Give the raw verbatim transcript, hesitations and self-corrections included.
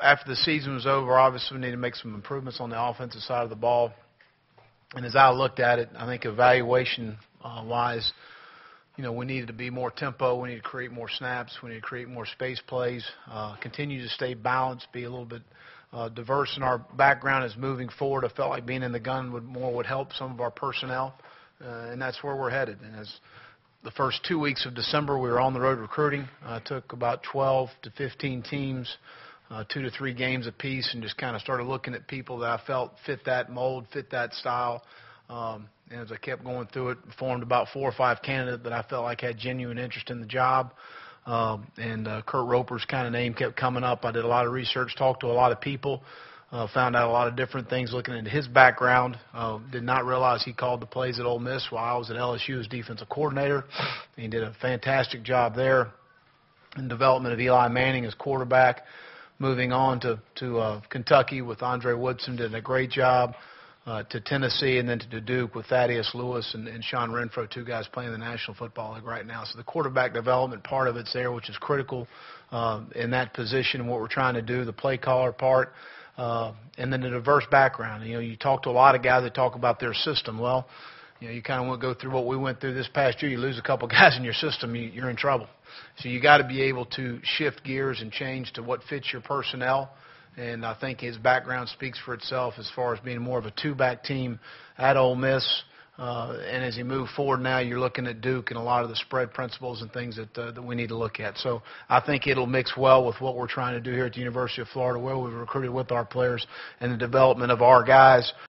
after the season was over, obviously we needed to make some improvements on the offensive side of the ball. And as I looked at it, I think evaluation-wise, uh, you know, we needed to be more tempo. We need to create more snaps. We need to create more space plays, uh, continue to stay balanced, be a little bit uh, diverse in our background as moving forward. I felt like being in the gun would more would help some of our personnel, uh, and that's where we're headed. And as the first two weeks of December, we were on the road recruiting. I uh, took about twelve to fifteen teams, uh, two to three games apiece, and just kind of started looking at people that I felt fit that mold, fit that style. Um, and as I kept going through it, formed about four or five candidates that I felt like had genuine interest in the job. Um, and uh, Kurt Roper's kind of name kept coming up. I did a lot of research, talked to a lot of people, uh, found out a lot of different things looking into his background. Uh, did not realize he called the plays at Ole Miss while I was at L S U as defensive coordinator. He did a fantastic job there in development of Eli Manning as quarterback. Moving on to, to uh, Kentucky with Andre Woodson, did a great job. Uh, to Tennessee, and then to Duke with Thaddeus Lewis and, and Sean Renfro, two guys playing in the National Football League right now. So the quarterback development part of it's there, which is critical uh, in that position and what we're trying to do, the play caller part, uh, and then the diverse background. You know, you talk to a lot of guys that talk about their system. Well, you know, you kind of want to go through what we went through this past year. You lose a couple guys in your system, you, you're in trouble. So you got to be able to shift gears and change to what fits your personnel. And I think his background speaks for itself as far as being more of a two-back team at Ole Miss. Uh, and as he moved forward now, you're looking at Duke and a lot of the spread principles and things that, uh, that we need to look at. So I think it'll mix well with what we're trying to do here at the University of Florida, where we've recruited with our players and the development of our guys.